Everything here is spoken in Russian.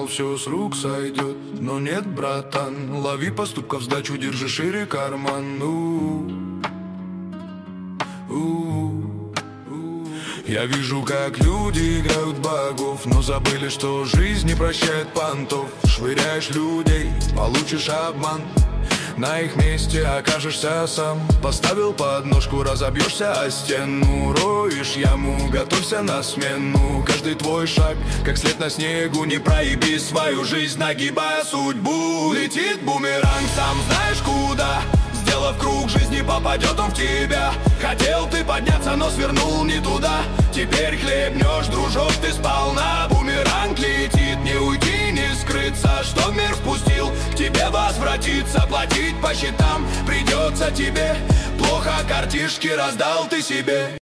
думал, все с рук сойдет. Но нет, братан, лови поступков сдачу, держи шире карман. Я вижу, как люди играют богов, но забыли, что жизнь не прощает понтов. Швыряешь людей, получишь обман, на их месте окажешься сам. Поставил подножку, разобьешься о стену. Роешь яму, готовься на смену. Каждый твой шаг, как след на снегу. Не проеби свою жизнь, нагибая судьбу. Летит бумеранг, сам знаешь куда. Сделав круг, жизни попадет он в тебя. Хотел ты подняться, но свернул не туда. Теперь хлебнешь, дружок, ты сполна. Бумеранг летит, не уйти, не скрыться. Что мир впустил, к тебе возвратиться. Платить по счетам придется тебе. Плохо картишки раздал ты себе.